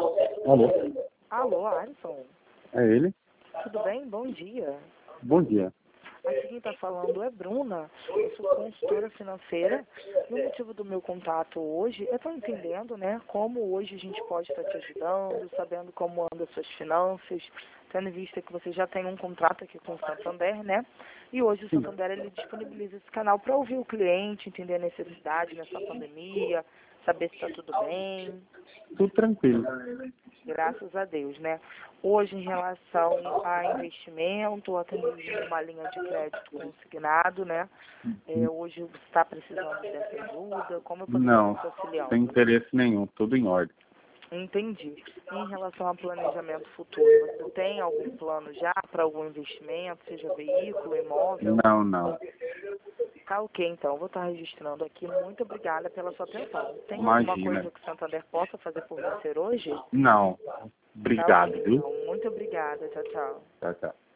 Alô? Alô, Alisson. É ele? Tudo bem? Bom dia. Bom dia. Aqui quem está falando é Bruna. Eu sou consultora financeira. E o motivo do meu contato hoje é estar entendendo, né, como hoje a gente pode estar te ajudando, sabendo como andam as suas finanças, tendo em vista que você já tem um contrato aqui com o Santander, né? E hoje o Santander ele disponibiliza esse canal para ouvir o cliente, entender a necessidade nessa pandemia, saber se está tudo bem. Tudo tranquilo. Graças a Deus, né? Hoje, em relação a investimento, até mesmo uma linha de crédito consignado, né? Hoje você está precisando dessa ajuda, como eu poderia Não, estar te auxiliando? sem interesse nenhum, tudo em ordem. Entendi. Em relação ao planejamento futuro, você tem algum plano já para algum investimento, seja veículo, imóvel? Não. Tá ok, então. Vou estar registrando aqui. Muito obrigada pela sua atenção. Tem alguma Imagina. coisa que o Santander possa fazer por você hoje? Não. Tá Obrigado, ok, viu? então. Muito obrigada. Tchau, tchau. Tchau, tchau.